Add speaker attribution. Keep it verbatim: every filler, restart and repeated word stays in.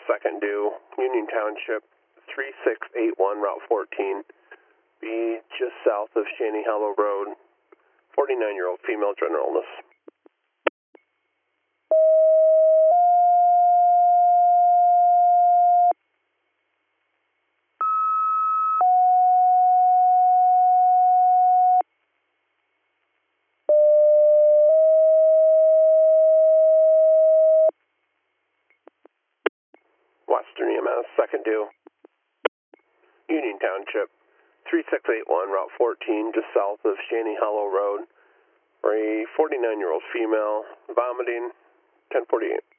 Speaker 1: second due, Union Township, three six eight one, Route fourteen, be just south of Shaney Hollow Road, forty-nine-year-old female, general illness. Western E M S, second due, Union Township, three six eight one, Route fourteen, just south of Shaney Hollow Road, for a forty-nine-year-old female, vomiting, ten forty-eight.